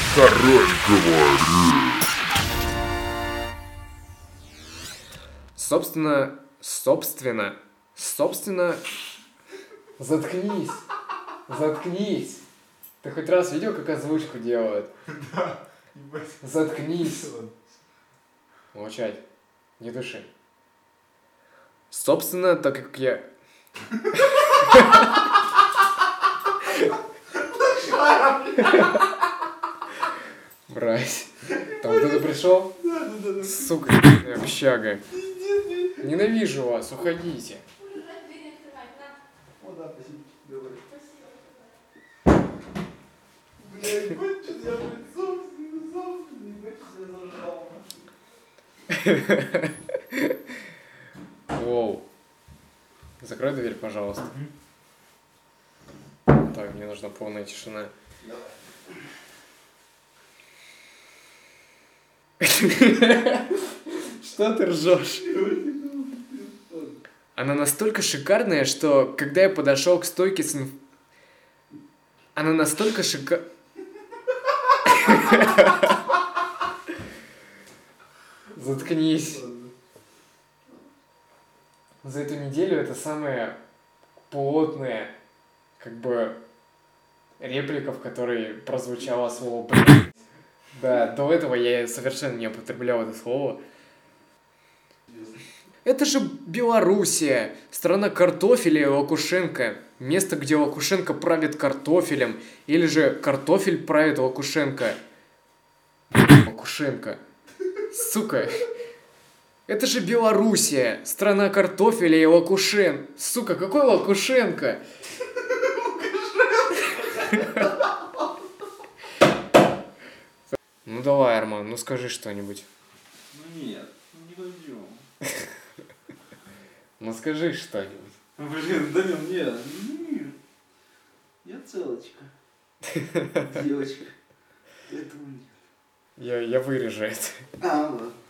Король говорит. Собственно... Заткнись. Заткнись. Ты хоть раз видел, как озвучку делают? Да. Заткнись. Молчать. Не дыши. Собственно, так как я... Мразь. Там кто-то пришел? Да. Сука, общага. Ненавижу вас, уходите. Вот да, спасибо. Давай. Блядь, вот что я, блядь, собственный, блядь, что я зажал. Воу. Закрой дверь, пожалуйста. Так, мне нужна полная тишина. Что ты ржешь? Она настолько шикарная, что когда я подошел к стойке с... Она настолько шикарная... Заткнись. За эту неделю это самая плотная, как бы, реплика, в которой прозвучало слово «блядь». Да, до этого я совершенно не употреблял это слово. Это же Белоруссия, страна картофеля и Лукашенко. Место, где Лукашенко правит картофелем, или же картофель правит Лукашенко. Лукашенко. Сука. Это же Белоруссия, страна картофеля и Лукашенко. Сука, какой Лукашенко? Ну давай, Арман, ну скажи что-нибудь. Ну нет, не пойдем. Ну скажи что-нибудь. Блин, да нет. Я целочка. Девочка. Поэтому нет. Я вырежу это. Ладно.